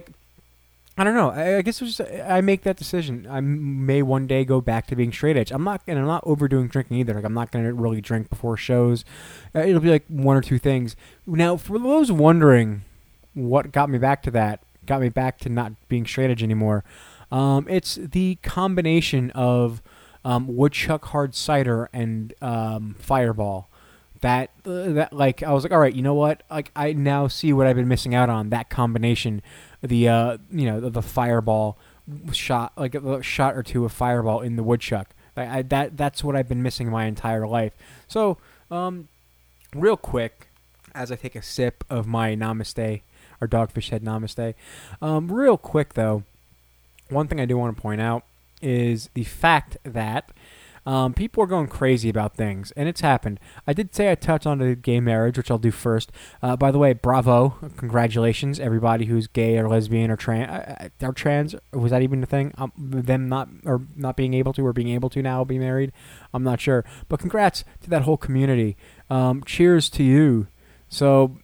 I don't know. I guess it was I make that decision. I may one day go back to being straight edge. I'm not overdoing drinking either. I'm not gonna really drink before shows. It'll be like one or two things. Now, for those wondering what got me back to not being straight edge anymore, it's the combination of Woodchuck Hard Cider and Fireball. That I was like, all right, you know what? I now see what I've been missing out on. That combination, the Fireball shot, a shot or two of Fireball in the Woodchuck. That's what I've been missing my entire life. So, real quick, as I take a sip of my Namaste or Dogfish Head Namaste, real quick though, one thing I do want to point out is the fact that people are going crazy about things, and it's happened. I did say I touched on the gay marriage, which I'll do first. By the way, bravo, congratulations, everybody who's gay or lesbian or trans. Was that even a thing? Them not being able to or being able to now be married. I'm not sure, but congrats to that whole community. Cheers to you. So,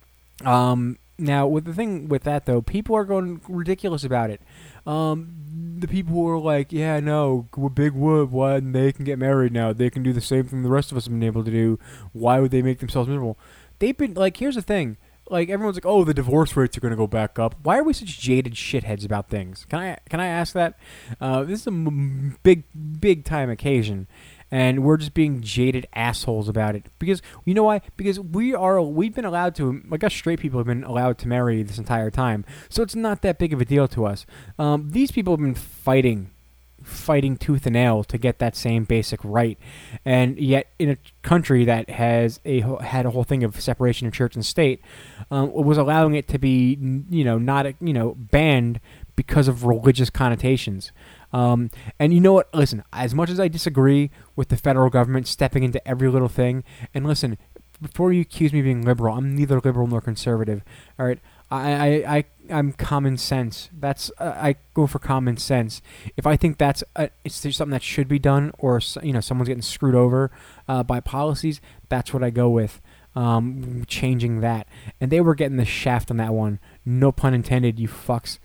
now with the thing with that though, people are going ridiculous about it. The people who are like, yeah, no, Big Wood, why they can get married now? They can do the same thing the rest of us have been able to do. Why would they make themselves miserable? They've been, here's the thing. Everyone's like, oh, the divorce rates are going to go back up. Why are we such jaded shitheads about things? Can I ask that? This is a big time occasion. And we're just being jaded assholes about it. Because, you know why? Because we've been allowed to, us straight people have been allowed to marry this entire time. So it's not that big of a deal to us. These people have been fighting tooth and nail to get that same basic right. And yet, in a country that had a whole thing of separation of church and state, was allowing it to be, not, banned because of religious connotations. And you know what? Listen, as much as I disagree with the federal government stepping into every little thing, and listen, before you accuse me of being liberal, I'm neither liberal nor conservative. All right, I'm common sense. I go for common sense. If I think it's something that should be done, or someone's getting screwed over by policies, that's what I go with. Changing that, and they were getting the shaft on that one. No pun intended, you fucks.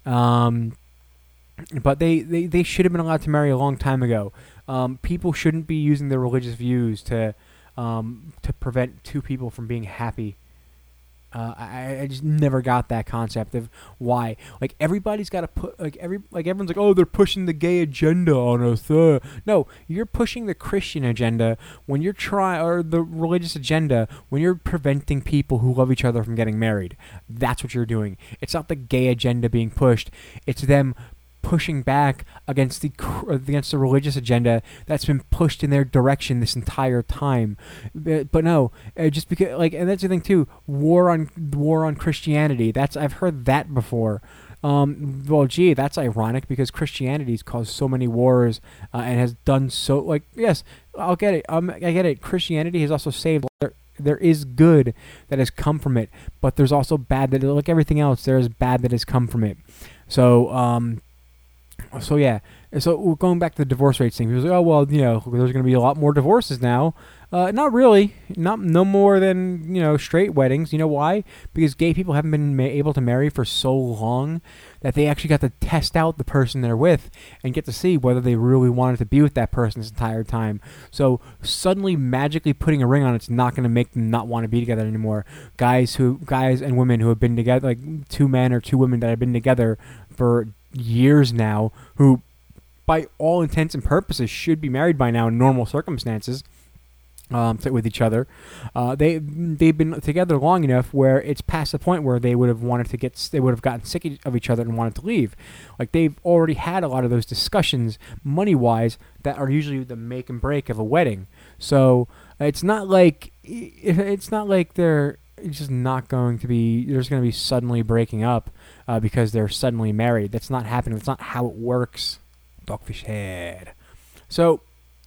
But they should have been allowed to marry a long time ago. People shouldn't be using their religious views to prevent two people from being happy. I just never got that concept of why. Everybody's got to put everyone's like, oh, they're pushing the gay agenda on us. No, you're pushing the Christian agenda when you're or the religious agenda when you're preventing people who love each other from getting married. That's what you're doing. It's not the gay agenda being pushed. It's them pushing back against the religious agenda that's been pushed in their direction this entire time. But no, just because and that's the thing too. War on Christianity. I've heard that before. Well, gee, that's ironic because Christianity's caused so many wars and has done so. Like, yes, I'll get it. I get it. Christianity has also saved. There is good that has come from it, but there's also bad that, like everything else, there is bad that has come from it. So, so yeah. So we're going back to the divorce rates thing. He was like, oh well, there's going to be a lot more divorces now. Not really. No more than straight weddings. You know why? Because gay people haven't been able to marry for so long that they actually got to test out the person they're with and get to see whether they really wanted to be with that person this entire time. So suddenly, magically putting a ring on it's not going to make them not want to be together anymore. Guys and women who have been together, like 2 men or 2 women that have been together for years now, who by all intents and purposes should be married by now in normal circumstances. With each other, they've been together long enough where it's past the point where they would have gotten sick of each other and wanted to leave. Like they've already had a lot of those discussions, money wise, that are usually the make and break of a wedding. So it's not like they're just not going to be. There's going to be suddenly breaking up because they're suddenly married. That's not happening. That's not how it works. Dogfish head. So,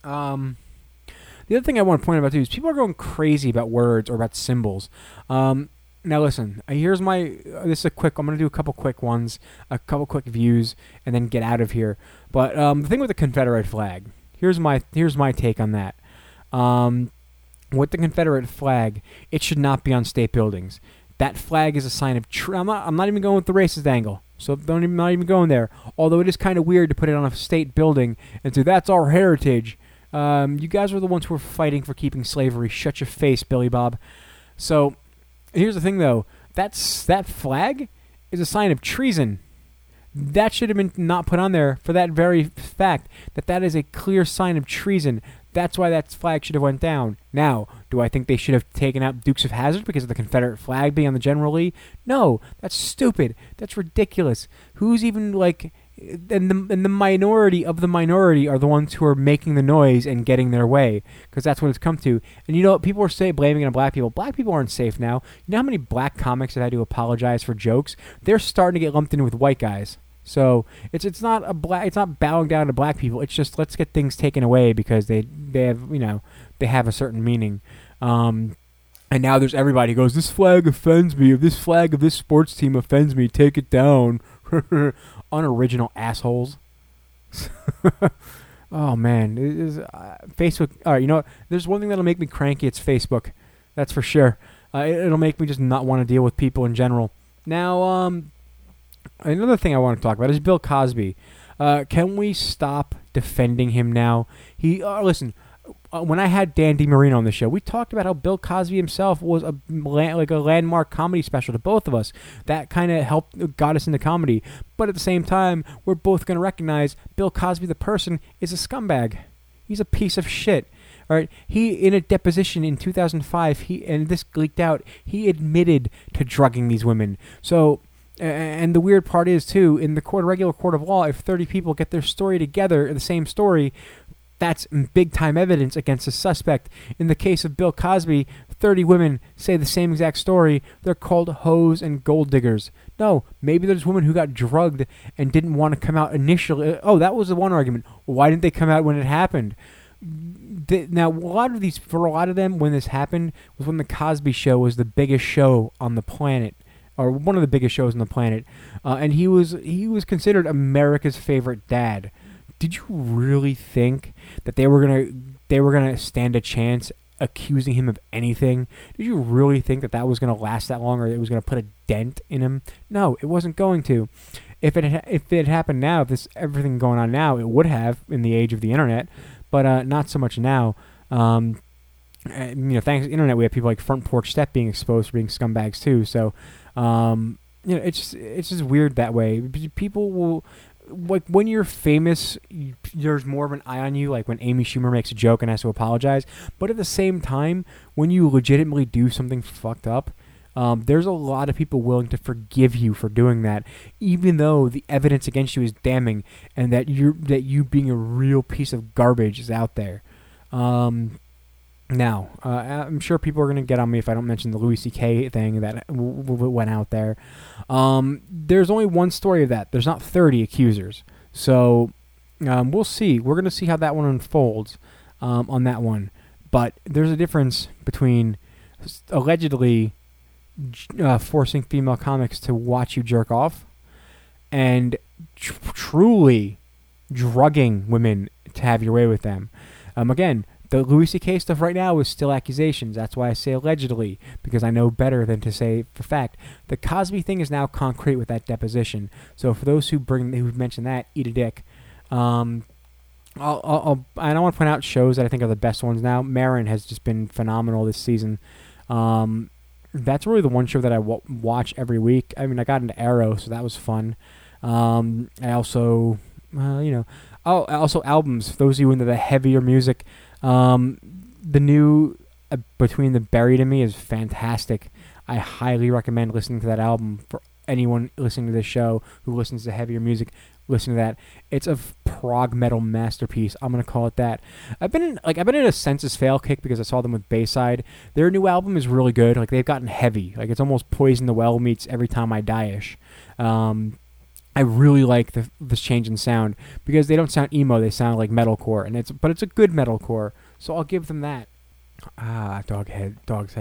the other thing I want to point out too is people are going crazy about words or about symbols. Now listen, here's this is a quick. I'm going to do a couple quick ones, a couple quick views, and then get out of here. But the thing with the Confederate flag, here's my take on that. With the Confederate flag, it should not be on state buildings. That flag is a sign of. I'm not even going with the racist angle. So I'm not even going there. Although it is kind of weird to put it on a state building and say that's our heritage. You guys are the ones who are fighting for keeping slavery. Shut your face, Billy Bob. So, here's the thing, though. That flag is a sign of treason. That should have been not put on there for that very fact that is a clear sign of treason. That's why that flag should have went down. Now, do I think they should have taken out Dukes of Hazzard because of the Confederate flag being on the General Lee? No, that's stupid. That's ridiculous. Who's even like... And the minority of the minority are the ones who are making the noise and getting their way, because that's what it's come to. And people are blaming it on black people. Black people aren't safe now. You know how many black comics have had to apologize for jokes? They're starting to get lumped in with white guys. So it's not bowing down to black people. It's just let's get things taken away because they have a certain meaning. And now there's everybody who goes, this flag offends me. If this flag of this sports team offends me, take it down. Unoriginal assholes. Oh man, Facebook. All right, you know what? There's one thing that'll make me cranky. It's Facebook. That's for sure. It'll make me just not want to deal with people in general. Now, another thing I want to talk about is Bill Cosby. Can we stop defending him now? Listen. When I had Dan DiMarino on the show, we talked about how Bill Cosby himself was a landmark comedy special to both of us. That kind of got us into comedy. But at the same time, we're both going to recognize Bill Cosby, the person, is a scumbag. He's a piece of shit. All right. He, in a deposition in 2005, and this leaked out, he admitted to drugging these women. So, and the weird part is, too, in the regular court of law, if 30 people get their story together, the same story, that's big-time evidence against a suspect. In the case of Bill Cosby, 30 women say the same exact story. They're called hoes and gold diggers. No, maybe there's women who got drugged and didn't want to come out initially. Oh, that was the one argument. Why didn't they come out when it happened? Now, for a lot of them, when this happened, was when the Cosby Show was the biggest show on the planet, or one of the biggest shows on the planet, and he was considered America's favorite dad. Did you really think that they were gonna stand a chance accusing him of anything? Did you really think that was gonna last that long, or it was gonna put a dent in him? No, it wasn't going to. If it happened now, if everything going on now, it would have in the age of the internet, but not so much now. Thanks to the internet, we have people like Front Porch Step being exposed for being scumbags too. So, it's just weird that way. People will. Like, when you're famous, there's more of an eye on you, like when Amy Schumer makes a joke and has to apologize. But at the same time, when you legitimately do something fucked up, there's a lot of people willing to forgive you for doing that, even though the evidence against you is damning and that you being a real piece of garbage is out there. Now, I'm sure people are going to get on me if I don't mention the Louis C.K. thing that went out there. There's only one story of that. There's not 30 accusers. So we'll see. We're going to see how that one unfolds on that one. But there's a difference between allegedly forcing female comics to watch you jerk off and truly drugging women to have your way with them. Again, the Louis C.K. stuff right now is still accusations. That's why I say allegedly, because I know better than to say for fact. The Cosby thing is now concrete with that deposition. So for those who mention that, eat a dick. I don't want to point out shows that I think are the best ones now. Marin has just been phenomenal this season. That's really the one show that I watch every week. I mean, I got into Arrow, so that was fun. I also, also albums. For those of you into the heavier music, the new Between the Buried and Me is fantastic. I highly recommend listening to that album for anyone listening to this show who listens to heavier music. Listen to that. It's a prog metal masterpiece. I'm gonna call it that. I've been in a Census Fail kick because I saw them with Bayside. Their new album is really good. Like, they've gotten heavy. Like, it's almost Poison the Well meets Every Time I Die-ish. I really like this change in sound because they don't sound emo. They sound like metalcore, but it's a good metalcore. So I'll give them that. Dogfish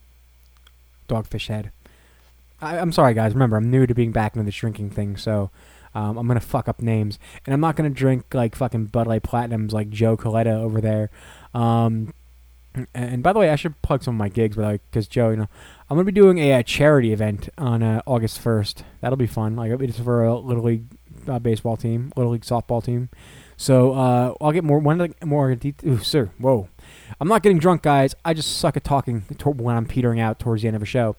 head. I'm sorry, guys. Remember, I'm new to being back into the drinking thing, so I'm going to fuck up names. And I'm not going to drink, like, fucking Bud Light Platinums like Joe Coletta over there. And by the way, I should plug some of my gigs, because Joe, I'm going to be doing a charity event on August 1st. That'll be fun. Like, it's for a Little League baseball team, Little League softball team. So I'll get more details. Sir, whoa. I'm not getting drunk, guys. I just suck at talking when I'm petering out towards the end of a show.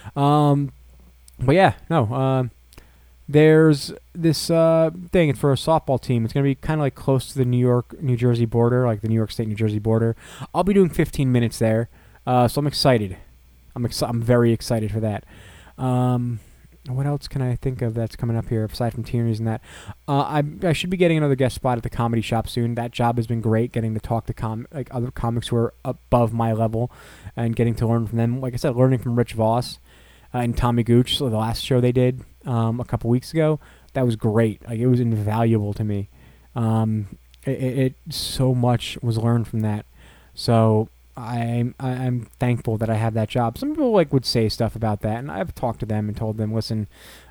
But yeah, no. There's this thing for a softball team. It's going to be kind of like close to the New York-New Jersey border, like the New York State-New Jersey border. I'll be doing 15 minutes there, so I'm excited. I'm very excited for that. What else can I think of that's coming up here, aside from Tierney's and that? I should be getting another guest spot at the Comedy Shop soon. That job has been great, getting to talk to other comics who are above my level and getting to learn from them. Like I said, learning from Rich Voss and Tommy Gooch, so the last show they did a couple weeks ago, that was great. Like, it was invaluable to me. It so much was learned from that. So I'm thankful that I have that job. Some people would say stuff about that, and I've talked to them and told them, listen,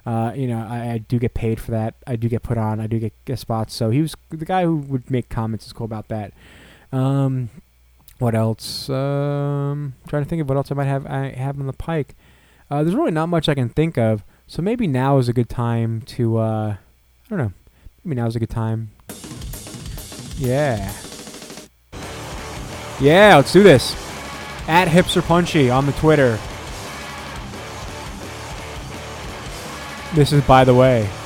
I do get paid for that. I do get put on. I do get guest spots. So he was the guy who would make comments. Is cool about that. What else? Trying to think of what else I have on the pike. There's really not much I can think of. So maybe now is a good time to, I don't know. Maybe now is a good time. Yeah. Yeah, let's do this. At Hipster Punchy on the Twitter. This is By the Way.